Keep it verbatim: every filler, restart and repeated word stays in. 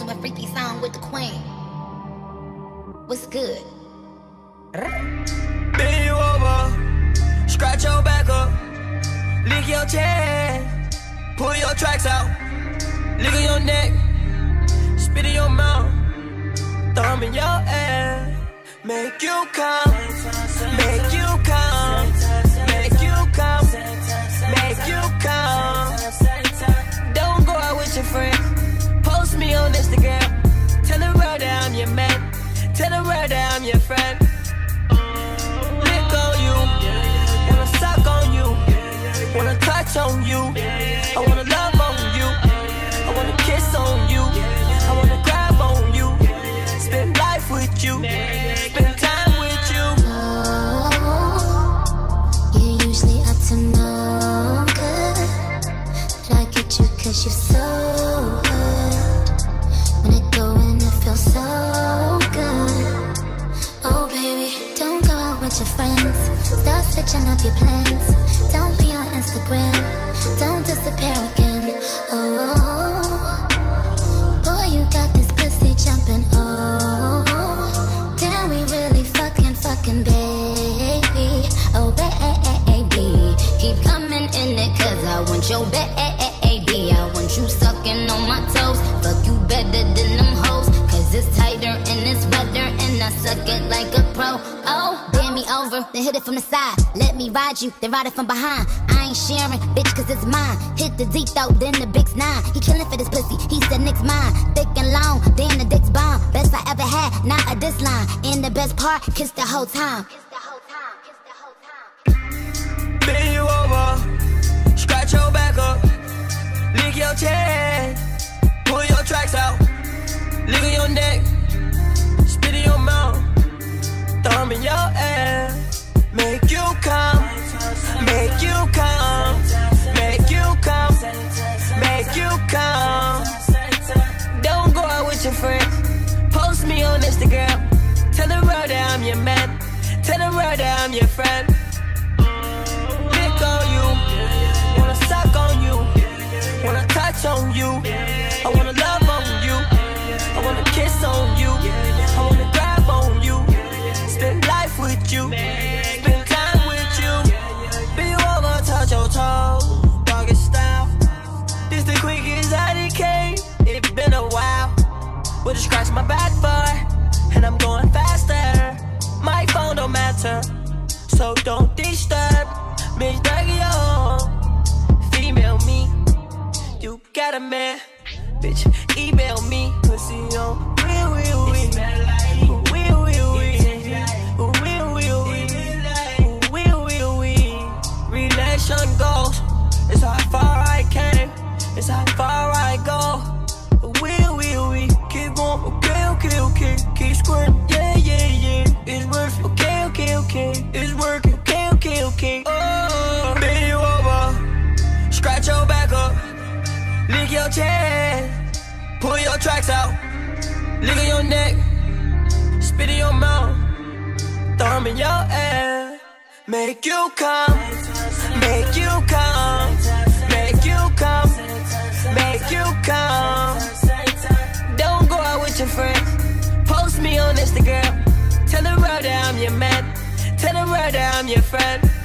a freaky song with the queen. What's good? Bend you over, scratch your back up, lick your chest, pull your tracks out, lick on your neck, spit in your mouth, thumb in your ass, make you come, make you come, make you come, make you come. Don't go out with your friends, post me on Instagram, tell the world that I'm your man, tell the world that I'm your friend. Lick on you, wanna suck on you, wanna touch on you, I wanna love on you, I wanna kiss on you, I wanna grab on you, spend life with you, spend time with you. Oh, you're usually up to no good, but I get you cause you're so good. When it go in it feels so good. Oh baby, don't go out with your friends, start switching up your plans. Don't be on Instagram, don't disappear again. Oh, boy you got this pussy jumping. Oh, damn we really fucking fucking baby. Oh baby, keep coming in it cause I want your baby. I want you sucking on my toes, fuck you better than them hoes, cause it's tighter and it's wetter and I suck it like a pro. Oh, bend me over, then hit it from the side, let me ride you, then ride it from behind. I ain't sharing, bitch, cause it's mine. Hit the deep throat, then the big's nine. He killing for this pussy, he said Nick's mine. Thick and long, then the dick's bomb. Best I ever had, not a diss line. And the best part, kiss the whole time. Bend you over, scratch your back up, lick your chest, pull your tracks out, lick on your neck, spit in your mouth, thumb in your ass, make you come, make you come, make you come, make you come. Don't go out with your friends, post me on Instagram, tell the world that I'm your man, tell the world that I'm your friend. Lick on you, wanna suck on you, wanna touch on you, I wanna love on you, I wanna kiss on you, I wanna grab on you, spend life with you, spend time with you. Be over, touch your toes, doggy style. This the quickest I done came, it been a while. Would you scratch my back for, and I'm going faster. My phone don't matter, so don't disturb. Bitch, doggy on, female me. You got a man, bitch, email me. Pussy on, real, real, real, real, real, real, real, real, real, real, real. Relation goes, it's how far I came, it's how far I go. Real, real, real, keep going, okay, okay, okay, keep squirting, yeah, yeah, yeah. It's worth, okay, okay, okay, it's working, okay, okay, okay. Oh, bend you over, scratch your back up, lick your chest, pull your tracks out, lick on your neck, spit in your mouth, thumb in your ass, make you come, make you come, make you come, make you come. Don't go out with your friends, post me on Instagram, tell the world that I'm your man, tell the world that I'm your friend.